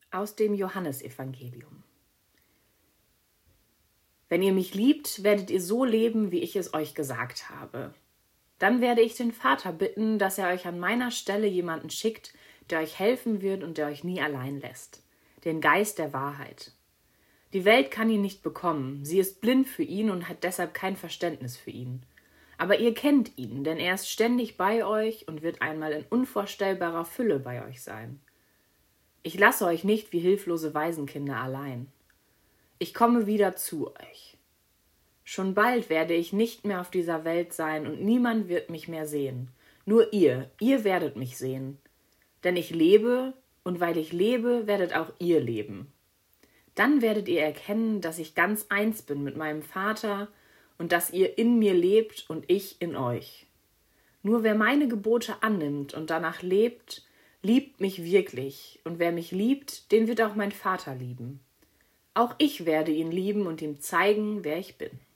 Aus dem Johannesevangelium. Wenn ihr mich liebt, werdet ihr so leben, wie ich es euch gesagt habe. Dann werde ich den Vater bitten, dass er euch an meiner Stelle jemanden schickt, der euch helfen wird und der euch nie allein lässt. Den Geist der Wahrheit. Die Welt kann ihn nicht bekommen, sie ist blind für ihn und hat deshalb kein Verständnis für ihn. Aber ihr kennt ihn, denn er ist ständig bei euch und wird einmal in unvorstellbarer Fülle bei euch sein. Ich lasse euch nicht wie hilflose Waisenkinder allein. Ich komme wieder zu euch. Schon bald werde ich nicht mehr auf dieser Welt sein und niemand wird mich mehr sehen. Nur ihr werdet mich sehen. Denn ich lebe und weil ich lebe, werdet auch ihr leben. Dann werdet ihr erkennen, dass ich ganz eins bin mit meinem Vater und dass ihr in mir lebt und ich in euch. Nur wer meine Gebote annimmt und danach lebt, liebt mich wirklich, und wer mich liebt, den wird auch mein Vater lieben. Auch ich werde ihn lieben und ihm zeigen, wer ich bin.